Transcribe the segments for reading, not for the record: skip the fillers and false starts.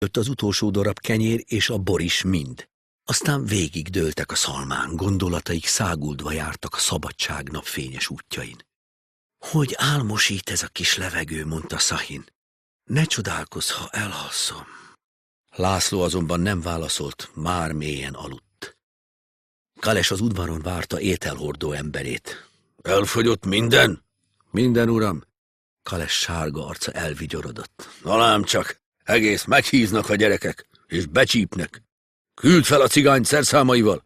Jött az utolsó darab kenyér és a bor is mind. Aztán végig dőltek a szalmán, gondolataik száguldva jártak a szabadság napfényes útjain. Hogy álmosít ez a kis levegő, mondta Szahin. Ne csodálkozz, ha elhalszom. László azonban nem válaszolt, már mélyen aludt. Kales az udvaron várta ételhordó emberét. Elfogyott minden? Minden, uram. Kales sárga arca elvigyorodott. Na lám csak, egész meghíznak a gyerekek, és becsípnek. Küld fel a cigány szerszámaival.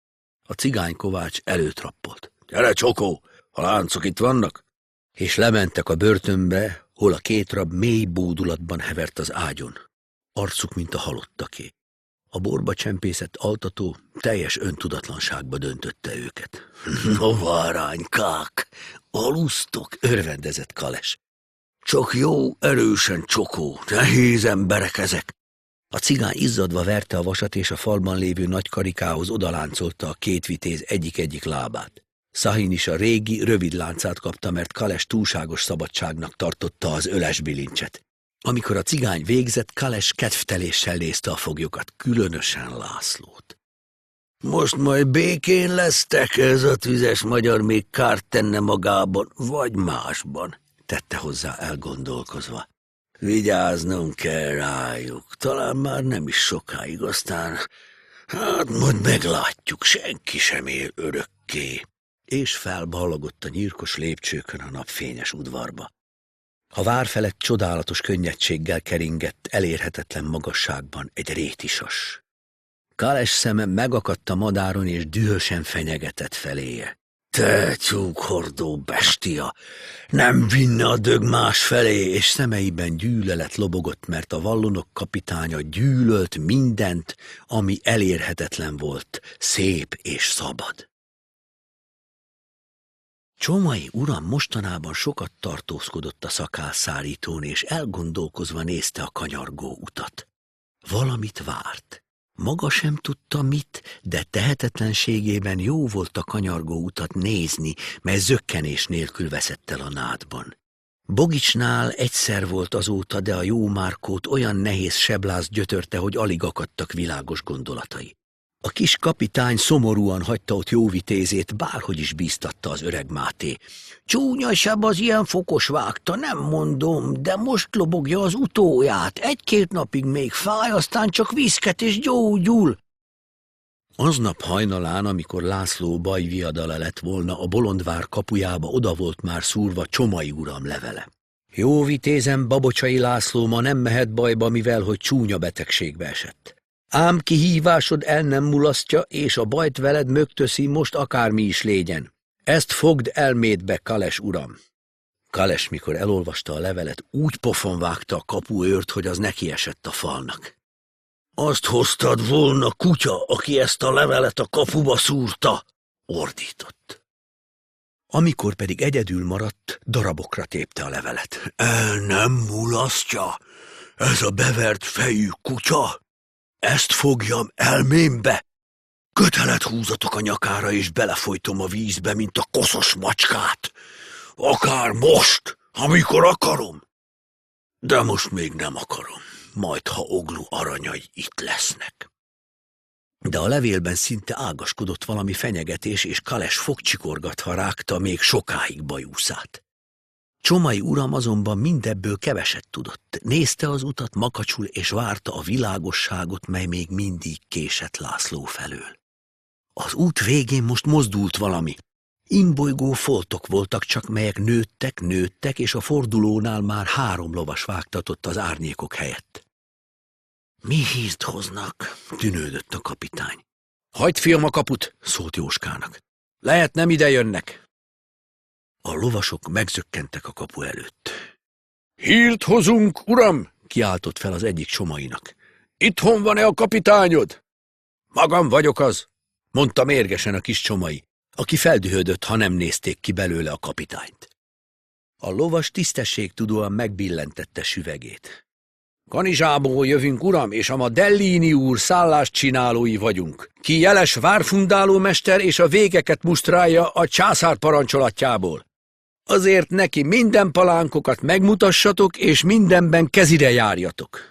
A cigány kovács előtrappolt. Gyere, Csokó, a láncok itt vannak. És lementek a börtönbe, hol a két rab mély bódulatban hevert az ágyon. Arcuk, mint a halottaké. A borba csempészett altató teljes öntudatlanságba döntötte őket. No, váránykák, alusztok, örvendezett Kales. Csak jó, erősen, Csokó, nehéz emberek ezek. A cigány izzadva verte a vasat, és a falban lévő nagy karikához odaláncolta a két vitéz egyik-egyik lábát. Szahin is a régi, rövid láncát kapta, mert Kales túlságos szabadságnak tartotta az öles bilincset. Amikor a cigány végzett, Kales kedvteléssel nézte a foglyokat, különösen Lászlót. Most majd békén lesztek, ez a tüzes magyar még kárt tenne magában, vagy másban, tette hozzá elgondolkozva. Vigyáznom kell rájuk, talán már nem is sokáig, aztán, hát majd meglátjuk, senki sem él örökké. És felballagott a nyírkos lépcsőkön a napfényes udvarba. A vár felett csodálatos könnyedséggel keringett elérhetetlen magasságban egy rétisas. Kales szeme megakadt a madáron, és dühösen fenyegetett feléje. Te tyúkhordó bestia! Nem vinne a dög más felé, és szemeiben gyűlölet lobogott, mert a vallonok kapitánya gyűlölt mindent, ami elérhetetlen volt, szép és szabad. Csomai uram mostanában sokat tartózkodott a szakálszárítón, és elgondolkozva nézte a kanyargó utat. Valamit várt. Maga sem tudta mit, de tehetetlenségében jó volt a kanyargó utat nézni, mely zökkenés nélkül veszett el a nádban. Bogicsnál egyszer volt azóta, de a jó Márkót olyan nehéz sebláz gyötörte, hogy alig akadtak világos gondolatai. A kis kapitány szomorúan hagyta ott jó vitézét, bárhogy is bíztatta az öreg Máté. Csúnya seb az ilyen fokos vágta, nem mondom, de most lobogja az utóját. Egy-két napig még fáj, aztán csak viszket és gyógyul. Aznap hajnalán, amikor László bajviadala lett volna, a Bolondvár kapujába oda volt már szúrva Csomai uram levele. Jó vitézem, Babocsai László ma nem mehet bajba, mivel hogy csúnya betegségbe esett. Ám kihívásod el nem mulasztja, és a bajt veled mögtöszi, most akármi is légyen. Ezt fogd elmédbe, Kales uram. Kales, mikor elolvasta a levelet, úgy pofon vágta a kapuőrt, hogy az nekiesett a falnak. Azt hoztad volna, kutya, aki ezt a levelet a kapuba szúrta, ordított. Amikor pedig egyedül maradt, darabokra tépte a levelet. El nem mulasztja, ez a bevert fejű kutya. Ezt fogjam elmémbe. Kötelet húzatok a nyakára, és belefolytom a vízbe, mint a koszos macskát. Akár most, amikor akarom. De most még nem akarom, majd ha Oglu aranyai itt lesznek. De a levélben szinte ágaskodott valami fenyegetés, és Kales fogcsikorgatva rágta még sokáig bajuszát. Csomai uram azonban mindebből keveset tudott. Nézte az utat makacsul, és várta a világosságot, mely még mindig késett László felől. Az út végén most mozdult valami. Imbolygó foltok voltak csak, melyek nőttek, és a fordulónál már 3 lovas vágtatott az árnyékok helyett. Mi hízt hoznak? Tűnődött a kapitány. Hagyd, fiam, a kaput, szólt Jóskának. Lehet nem ide jönnek. A lovasok megzökkentek a kapu előtt. Hírt hozunk, uram, kiáltott fel az egyik Csomainak. Itthon van-e a kapitányod? Magam vagyok az, mondta mérgesen a kis Csomai, aki feldühödött, ha nem nézték ki belőle a kapitányt. A lovas tisztességtudóan megbillentette süvegét. Kanizsából jövünk, uram, és a Dellini úr szálláscsinálói vagyunk. Ki jeles várfundáló mester, és a végeket musztrálja a császár parancsolatjából. Azért neki minden palánkokat megmutassatok, és mindenben kezire járjatok.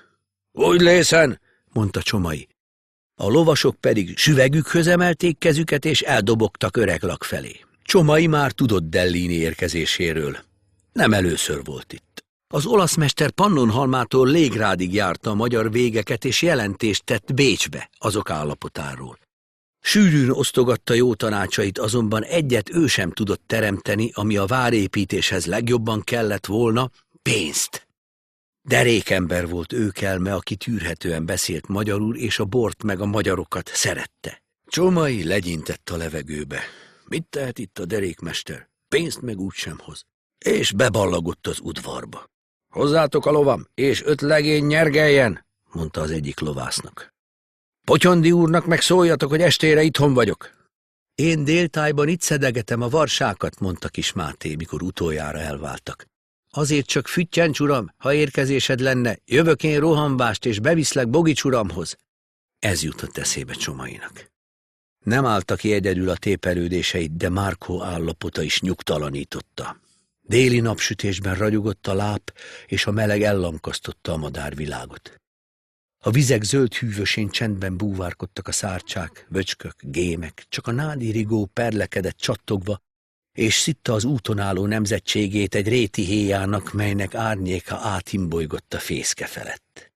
Úgy lészen, mondta Csomai. A lovasok pedig süvegükhöz emelték kezüket, és eldobogtak Öreglak felé. Csomai már tudott Dellini érkezéséről. Nem először volt itt. Az olasz mester Pannonhalmától Légrádig járta a magyar végeket, és jelentést tett Bécsbe azok állapotáról. Sűrűn osztogatta jó tanácsait, azonban egyet ő sem tudott teremteni, ami a várépítéshez legjobban kellett volna, pénzt. Derékember volt őkelme, aki tűrhetően beszélt magyarul, és a bort meg a magyarokat szerette. Csomai legyintett a levegőbe. Mit tehet itt a derékmester? Pénzt meg úgysem hoz. És beballagott az udvarba. Hozzátok a lovam, és 5 legény nyergeljen, mondta az egyik lovásznak. Potyondi úrnak meg szóljatok, hogy estére itthon vagyok. Én déltájban itt szedegetem a varsákat, mondta Kis Máté, mikor utoljára elváltak. Azért csak füttyents, uram, ha érkezésed lenne, jövök én rohambást, és beviszlek Bogics uramhoz. Ez jutott eszébe Csomainak. Nem állta ki egyedül a tépelődéseit, de Márkó állapota is nyugtalanította. Déli napsütésben ragyogott a láp, és a meleg ellamkasztotta a madárvilágot. A vizek zöld hűvösén csendben búvárkodtak a szárcsák, vöcskök, gémek, csak a nádi rigó perlekedett csattogva, és szitta az úton álló nemzetségét egy réti héjának, melynek árnyéka átimbolygott a fészke felett.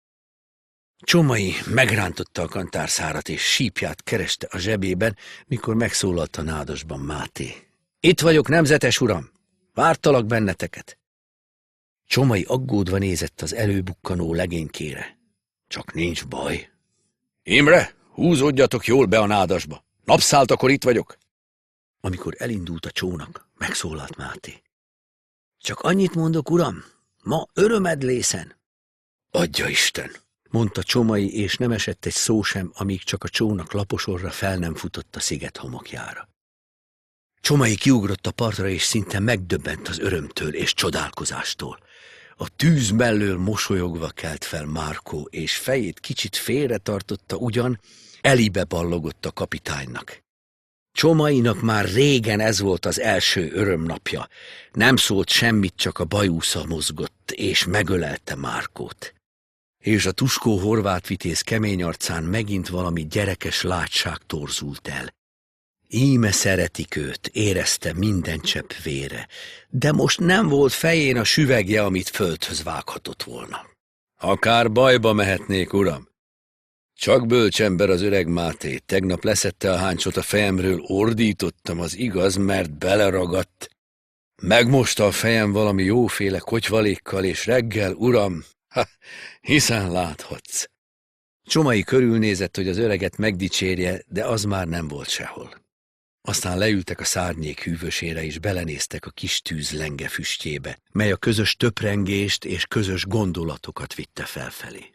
Csomai megrántotta a kantárszárat, és sípját kereste a zsebében, mikor megszólalt a nádasban Máté. Itt vagyok, nemzetes uram! Vártalak benneteket! Csomai aggódva nézett az előbukkanó legénykére. Csak nincs baj. Imre, húzódjatok jól be a nádasba. Napszáltakor itt vagyok. Amikor elindult a csónak, megszólalt Máté. Csak annyit mondok, uram, ma örömedlészen. Adja Isten, mondta Csomai, és nem esett egy szó sem, amíg csak a csónak laposorra fel nem futott a sziget homokjára. Csomai kiugrott a partra, és szinte megdöbbent az örömtől és csodálkozástól. A tűz mellől mosolyogva kelt fel Márkó, és fejét kicsit félretartotta ugyan, elébe ballogott a kapitánynak. Csomainak már régen ez volt az első örömnapja. Nem szólt semmit, csak a bajúsza mozgott, és megölelte Márkót. És a tuskó horvát vitéz kemény arcán megint valami gyerekes látság torzult el. Íme szeretik őt, érezte minden csepp vére, de most nem volt fején a süvegje, amit földhöz vághatott volna. Akár bajba mehetnék, uram. Csak bölcsember az öreg Máté, tegnap leszette a háncsot a fejemről, ordítottam, az igaz, mert beleragadt. Megmosta a fejem valami jóféle kotyvalékkal, és reggel, uram, hiszen láthatsz. Csomai körülnézett, hogy az öreget megdicsérje, de az már nem volt sehol. Aztán leültek a szárnyék hűvösére, és belenéztek a kis tűz lenge füstjébe, mely a közös töprengést és közös gondolatokat vitte felfelé.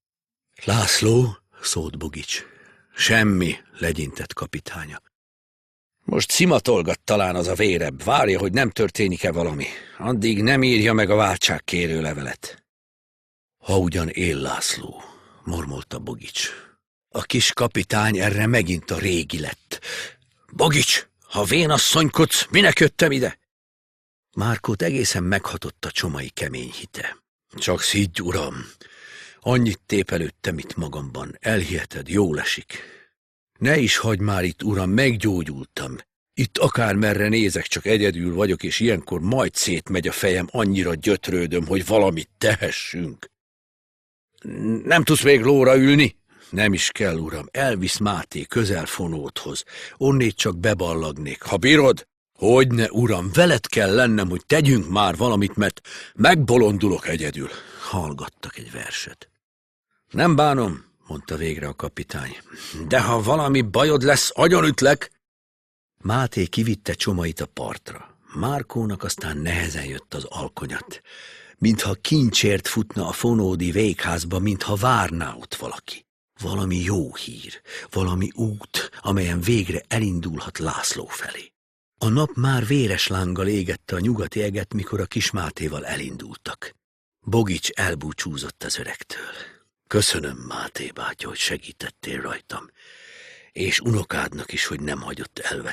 László, szólt Bogics. Semmi, legyintett kapitánya. Most szimatolgat talán az a vérebb, várja, hogy nem történik-e valami. Addig nem írja meg a váltságkérő levelet. Ha ugyan él László, mormolta Bogics. A kis kapitány erre megint a régi lett. Bogics, ha vénasszonykodsz, minek jöttem ide? Márkót egészen meghatotta Csomai kemény hite. Csak szidj, uram! Annyit tépelődtem itt magamban, elhiheted, jól esik. Ne is hagyd már itt, uram, meggyógyultam. Itt akármerre nézek, csak egyedül vagyok, és ilyenkor majd szétmegy a fejem, annyira gyötrődöm, hogy valamit tehessünk. Nem tudsz még lóra ülni? Nem is kell, uram, elvisz Máté közel fonódhoz. Onnét csak beballagnék. Ha bírod? Hogyne, uram, veled kell lennem, hogy tegyünk már valamit, mert megbolondulok egyedül. Hallgattak egy verset. Nem bánom, mondta végre a kapitány, de ha valami bajod lesz, agyonütlek. Máté kivitte Csomait a partra. Márkónak aztán nehezen jött az alkonyat. Mintha kincsért futna a fonódi végházba, mintha várná ott valaki. Valami jó hír, valami út, amelyen végre elindulhat László felé. A nap már véres lánggal égette a nyugati eget, mikor a kis Mátéval elindultak. Bogics elbúcsúzott az öregtől. Köszönöm, Máté bátya, hogy segítettél rajtam, és unokádnak is, hogy nem hagyott elveszni.